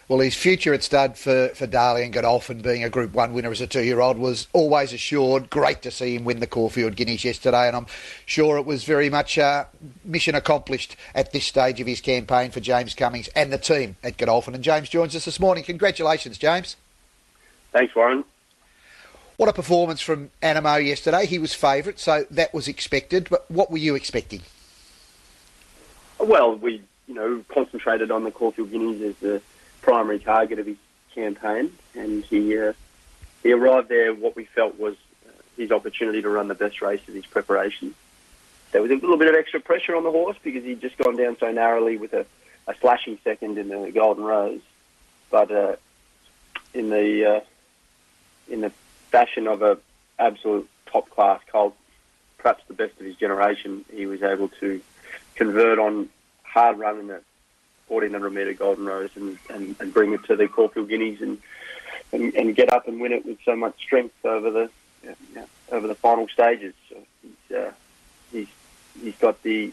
Well, his future at stud for Darley and Godolphin, being a Group 1 winner as a 2-year-old, was always assured. Great to see him win the Caulfield Guineas yesterday, and I'm sure it was very much mission accomplished at this stage of his campaign for James Cummings and the team at Godolphin. And James joins us this morning. Congratulations, James. Thanks, Warren. What a performance from Anamoe yesterday. He was favourite, so that was expected. But what were you expecting? Well, we concentrated on the Caulfield Guineas as the primary target of his campaign, and he arrived there what we felt was his opportunity to run the best race of his preparation. There was a little bit of extra pressure on the horse because he'd just gone down so narrowly with a slashing second in the Golden Rose, but in the fashion of a absolute top class colt, perhaps the best of his generation, he was able to convert on hard run in the 1400 metre Golden Rose and bring it to the Caulfield Guineas and get up and win it with so much strength over the final stages. So he's got the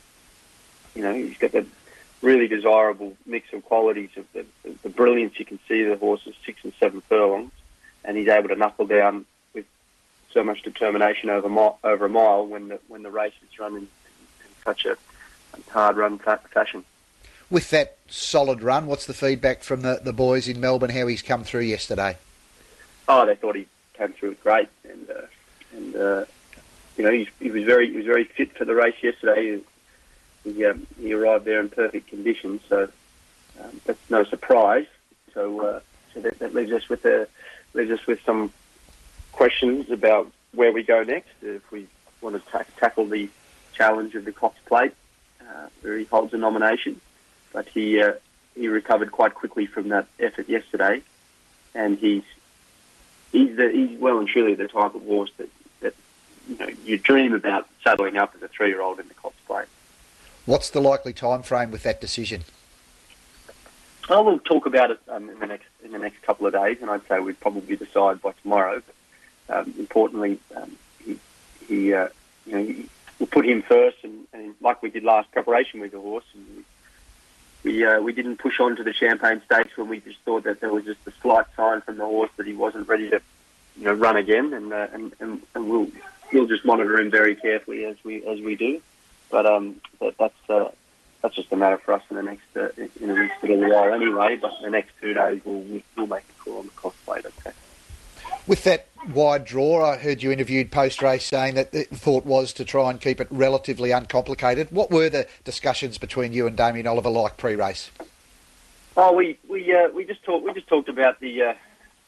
really desirable mix of qualities of the brilliance. You can see the horses 6 and 7 furlongs, and he's able to knuckle down with so much determination over a mile when the race is run in such a hard run fashion. With that solid run, what's the feedback from the boys in Melbourne, how he's come through yesterday? Oh, they thought he came through it great, and he was very fit for the race yesterday. He arrived there in perfect condition, so that's no surprise. So that leaves us with some questions about where we go next. If we want to tackle the challenge of the Cox Plate, where he holds a nomination. But he recovered quite quickly from that effort yesterday, and he's well and truly the type of horse that you dream about saddling up as a 3-year-old in the Cox Plate. What's the likely time frame with that decision? Well, we'll talk about it in the next couple of days, and I'd say we'd probably decide by tomorrow. But, importantly, we'll put him first, and like we did last preparation with the horse. And we didn't push on to the Champagne Stakes when we just thought that there was just a slight sign from the horse that he wasn't ready to, run again, and we'll just monitor him very carefully as we do. But that's just a matter for us in the next little while anyway. But the next 2 days we'll make a call on the Cox Plate. Okay. With that wide draw, I heard you interviewed post-race saying that the thought was to try and keep it relatively uncomplicated. What were the discussions between you and Damien Oliver like pre-race? Oh, we just talked about the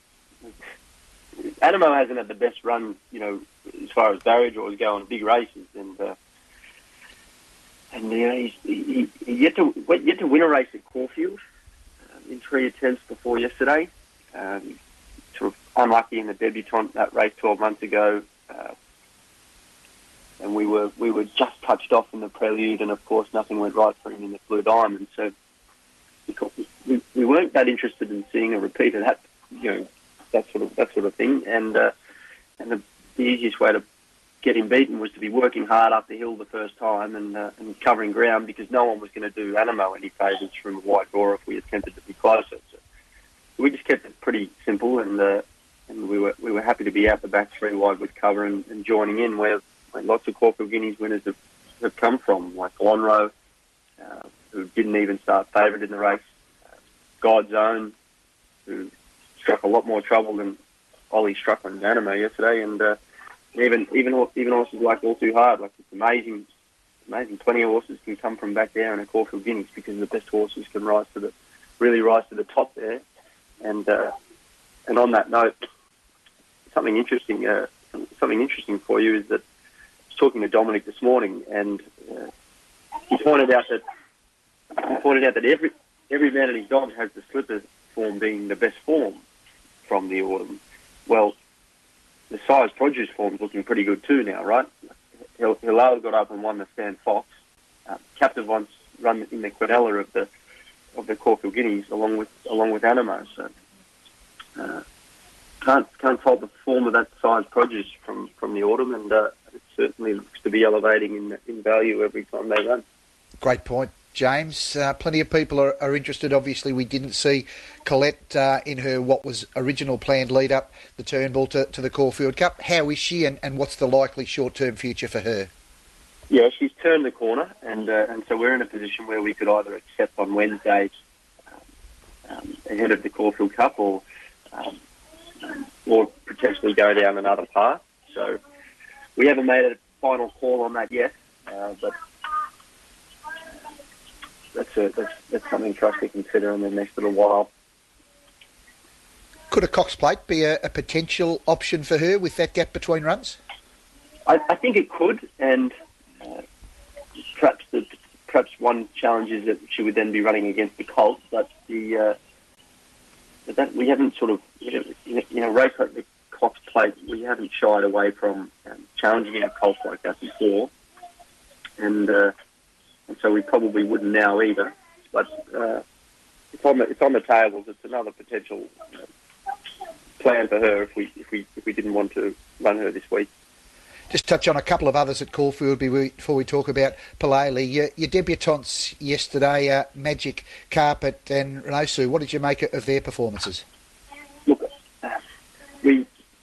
Anamoe hasn't had the best run, as far as barrier draws go on big races, and he's yet to win a race at Caulfield in 3 attempts before yesterday. Sort of unlucky in the debutante that race 12 months ago, and we were just touched off in the prelude, and of course nothing went right for him in the Blue Diamond. So we weren't that interested in seeing a repeat of that, that sort of thing. And the easiest way to get him beaten was to be working hard up the hill the first time and covering ground, because no one was going to do Anamoe any favours from a wide draw if we attempted to be closer. So we just kept it pretty simple, and we were happy to be out the back 3 wide with cover and joining in where lots of Caulfield Guineas winners have come from, like Lonhro, who didn't even start favourite in the race, God's Own, who struck a lot more trouble than Ollie struck on Anamoe yesterday, and even horses like All Too Hard. Like, it's amazing. Plenty of horses can come from back there in a Caulfield Guineas because the best horses can really rise to the top there. And on that note, something interesting for you is that I was talking to Dominic this morning, and he pointed out that every man and his dog has the slipper form being the best form from the autumn. Well, the size produce form's looking pretty good too now, right? Hilal got up and won the Stan Fox. Captive once run in the Quinella of the Caulfield Guineas along with Anamoe. So can't fault the form of that size produce from the autumn, and it certainly looks to be elevating in value every time they run. Great point. James. Plenty of people are interested. Obviously, we didn't see Colette in her what was original planned lead up the Turnbull to the Caulfield Cup. How is she, and what's the likely short-term future for her? Yeah, she's turned the corner, and so we're in a position where we could either accept on Wednesday ahead of the Caulfield Cup, or potentially go down another path. So we haven't made a final call on that yet, but that's something for us to consider in the next little while. Could a Cox Plate be a potential option for her with that gap between runs? I think it could, and perhaps one challenge is that she would then be running against the Colt, but that we haven't sort of, in a race like the Cox Plate, we haven't shied away from challenging our Colts like that before, and so we probably wouldn't now either. But it's on the tables. It's another potential plan for her if we didn't want to run her this week. Just touch on a couple of others at Caulfield before we talk about Palele. Your debutantes yesterday, Magic Carpet and Renosu, what did you make of their performances? Look, we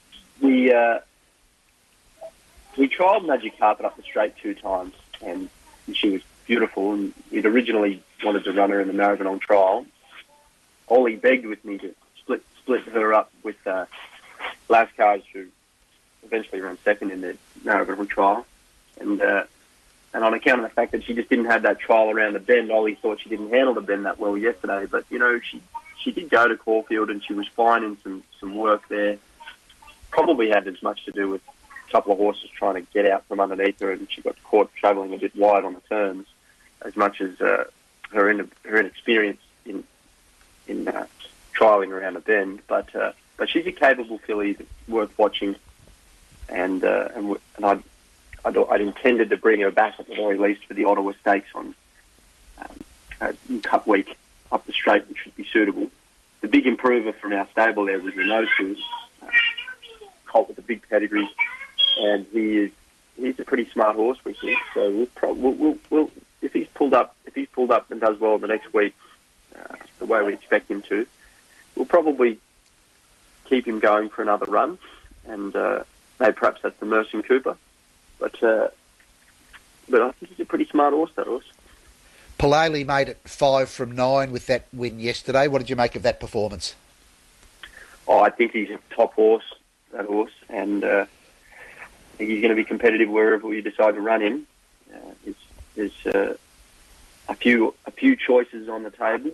trialled Magic Carpet up the straight 2 times, and she was beautiful. And we'd originally wanted to run her in the Maribyrnong trial. Ollie begged with me to split her up with Lascars, who eventually ran second in the Maribyrnong trial, and on account of the fact that she just didn't have that trial around the bend, Ollie thought she didn't handle the bend that well yesterday. But she did go to Caulfield, and she was fine in some work there. Probably had as much to do with a couple of horses trying to get out from underneath her, and she got caught travelling a bit wide on the turns, as much as her inexperience in trialling around a bend. But she's a capable filly that's worth watching. And I'd intended to bring her back at the very least for the Ottawa Stakes on Cup Week up the straight, which would be suitable. The big improver from our stable there was Renosu, colt with a big pedigree, and he's a pretty smart horse, we think. So we'll if he's pulled up and does well the next week, the way we expect him to, we'll probably keep him going for another run, and maybe perhaps that's the Merson Cooper, but I think he's a pretty smart horse, that horse. Palele made it 5 from 9 with that win yesterday. What did you make of that performance? Oh, I think he's a top horse, that horse, and I think he's going to be competitive wherever we decide to run him. There's a few choices on the table,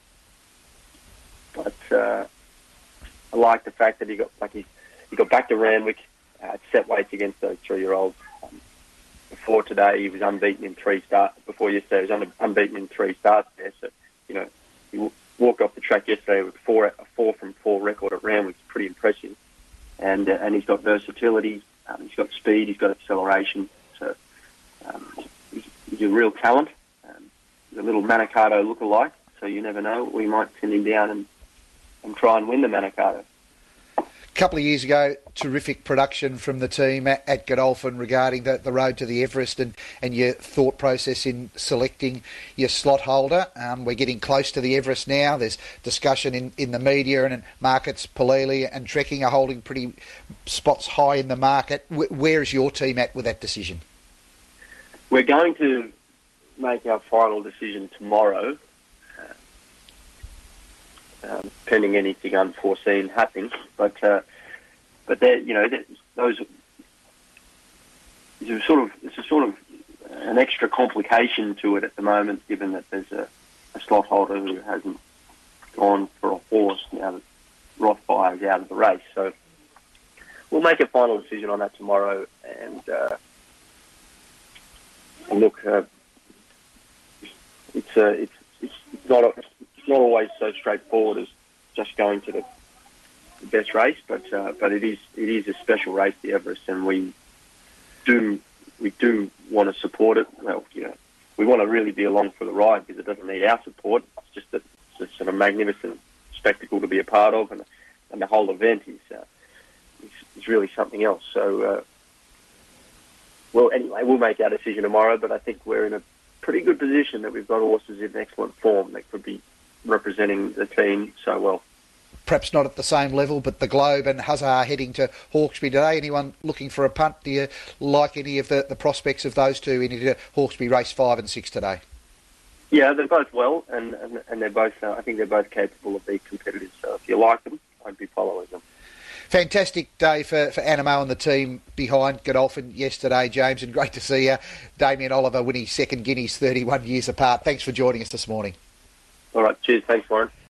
but I like the fact that he got back to Randwick at set weights against those 3-year-olds. Before today, he was unbeaten in 3 starts. Before yesterday, he was unbeaten in 3 starts there. So, he walked off the track yesterday with a 4 from 4 record at Randwick. It's pretty impressive. And he's got versatility. He's got speed. He's got acceleration. So he's a real talent. He's a little Manikato lookalike. So you never know. We might send him down and try and win the Manikato. A couple of years ago, terrific production from the team at Godolphin regarding the road to the Everest and your thought process in selecting your slot holder. We're getting close to the Everest now. There's discussion in the media and in markets. Palele and Trekking are holding pretty spots high in the market. Where is your team at with that decision? We're going to make our final decision tomorrow, pending anything unforeseen happening. But there, those it's a sort of an extra complication to it at the moment, given that there's a slot holder who hasn't gone for a horse now that Rothfire is out of the race. So we'll make a final decision on that tomorrow, and look, it's not always so straightforward as just going to the best race, but it is a special race, the Everest, and we do want to support it. Well, we want to really be along for the ride because it doesn't need our support. It's just that it's a sort of magnificent spectacle to be a part of, and the whole event is really something else. So, well, anyway, we'll make our decision tomorrow, but I think we're in a pretty good position that we've got horses in excellent form that could be representing the team so well. Perhaps not at the same level, but the Globe and Huzzah heading to Hawkesbury today. Anyone looking for a punt? Do you like any of the prospects of those two into Hawkesbury race 5 and 6 today? Yeah, they're both well, and they're both. I think they're both capable of being competitive. So if you like them, I'd be following them. Fantastic day for Animo and the team behind Godolphin yesterday, James, and great to see Damien Oliver win his second Guineas 31 years apart. Thanks for joining us this morning. All right, cheers. Thanks, Warren.